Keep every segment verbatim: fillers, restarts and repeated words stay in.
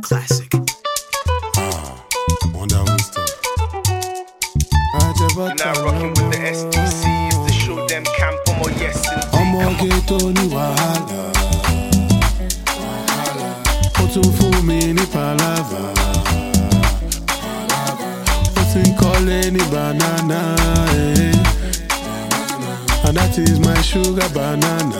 classic. Ah, on that one stuff. You're now rocking with the S T Cs to show them camp on more yes indeed. Ọmọ ghetto ní wàhálà. Ó tún fún mi ní palava. Ó ti ń kọ́lé ní banana. Eh. And that is my sugar banana.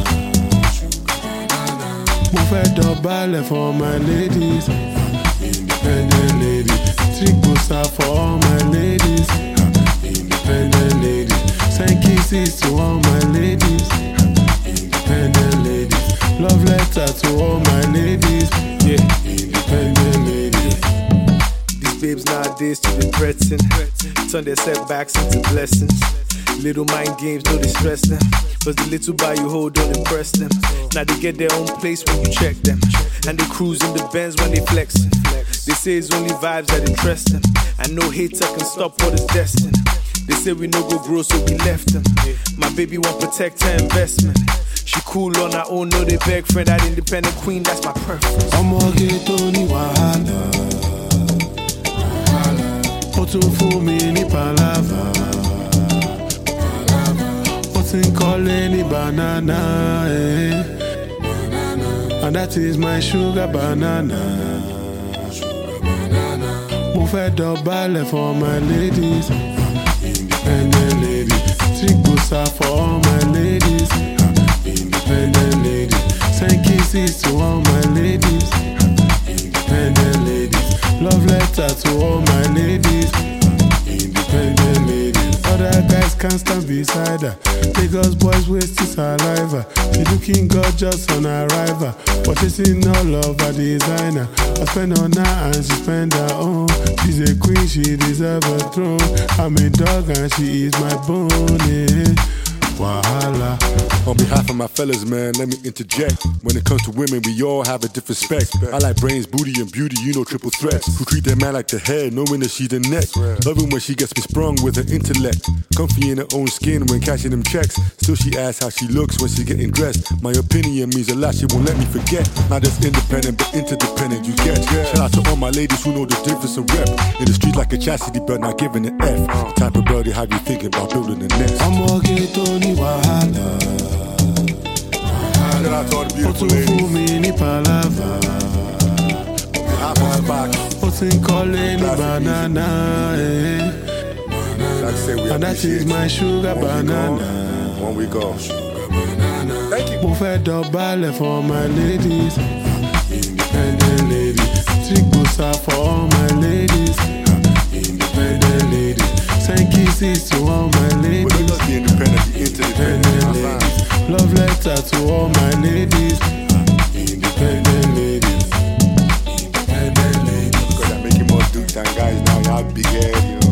Mo fẹ́ dọ̀bálẹ̀ for my ladies. Independent ladies. Trick booster for all my ladies. Independent ladies. Send kisses to all my ladies. Independent ladies. Love letter to all my ladies. Yeah. Independent ladies. These babes nowadays too depressing. Turn their setbacks into blessings. Little mind games, no distress them. Cause the little bar you hold don't impress them. Now they get their own place when you check them. And they cruise in the Benz when they flexing. They say it's only vibes that interest them. And no hater can stop what is destined. They say we no go grow, so we left them. My baby won't protect her investment. She cool on her own, no they beg friend. That independent queen, that's my preference. Ọmọ ghetto ní wàhálà. Ó tún fún mi ní palava. Ó ti ń kọ́lé ní banana. Eh. And that is my sugar banana. Mo fẹ́ dọ̀bálẹ̀ for my ladies. Independent ladies. Trick booster for all my ladies. Independent ladies. Send kisses to all my ladies. Independent ladies. Love letter to all my ladies. Independent ladies. Other guys can't stand beside her. Lagos boys wasting saliva. She looking gorgeous on arrival. But she's in all of her designer. I spend on her and she spend her own. She's a queen, she deserves a throne. I'm a dog and she is my bone. Yeah. Wahala. On behalf of my fellas, man, let me interject. When it comes to women, we all have a different spec. I like brains, booty, and beauty, you know triple threats. Who treat that man like the head, knowing that she's the neck. Loving when she gets me sprung with her intellect. Comfy in her own skin when cashing them checks. Still she asks how she looks when she's getting dressed. My opinion means a lot, she won't let me forget. Not just independent, but interdependent, you get. Shout out to all my ladies who know the difference of rep. In the street like a chastity belt, not giving an F. The type of girl they have you thinking about building a nest. Ọmọ ghetto ní wàhálà. Shout out to all the Ó beautiful tún fún ladies. mi ní palava. Hop on the back. Ó ti ń kọ́lé ní banana. Eh. Like I say, we And that appreciate is my sugar When we banana. go, when we go. Thank you. Mo fẹ́ dọ̀bálẹ̀ for my ladies. Independent ladies. Trick booster for all my ladies. Independent ladies. Send kisses to all my But ladies. don't just be independent, be Independent interdependent. ladies. Love letter to all my ladies. Independent ladies. Independent ladies. Because I make you more do time, guys. Now y'all big head, you know.